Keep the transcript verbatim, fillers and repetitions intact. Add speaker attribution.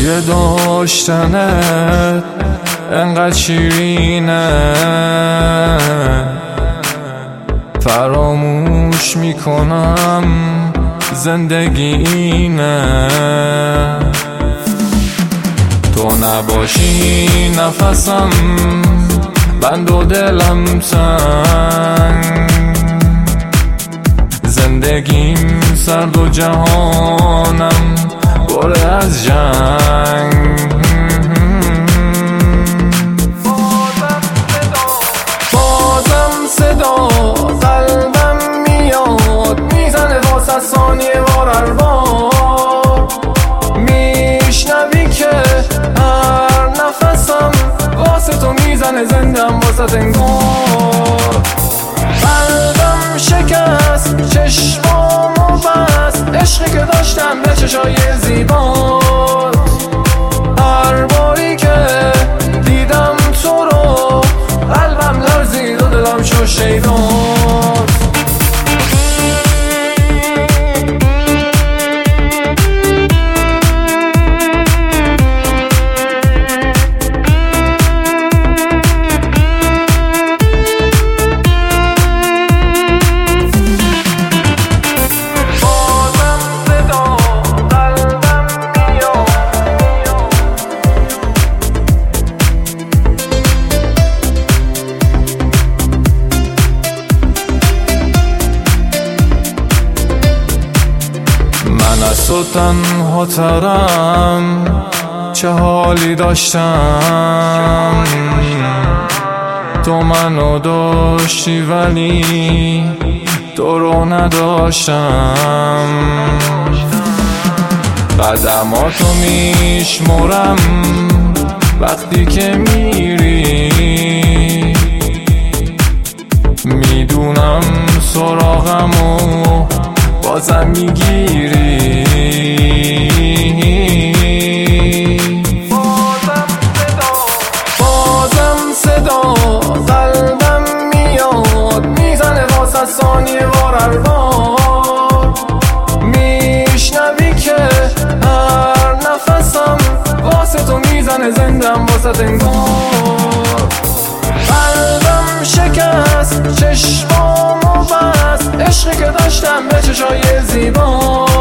Speaker 1: صدای داشتنت انقدر شیرینه، فراموش میکنم زندگی اینه. تو نباشی نفسم بند و دلم تنگ، زندگیم سرد و جهانم پر از جنگ. بازم صدا قلبم میاد میزنه واسه ثانیه وار اربار، میشنوی که هر نفسم واسه تو میزنه زندم واسه انگار. قلبم شکست چشمامو بست، عشقی که داشتم به چشای زیبات، هر باری که دیدم تو رو قلبم لرزید و دلم شد شیدات. از تو تنها ترم چه حالی داشتم، تو منو داشتی ولی تو رو نداشتم. قدماتو میشمرم وقتی که میری، میدونم سراغمو بازم میگیری. بازم صدا قلبم میاد میزنه واسه ثانیه وار اربار، میشنوی که هر نفسم واسه تو میزنه زندم واسه انگار. قلبم شکست چشمامو بست، عشقی که داشتم به چشای زیبا،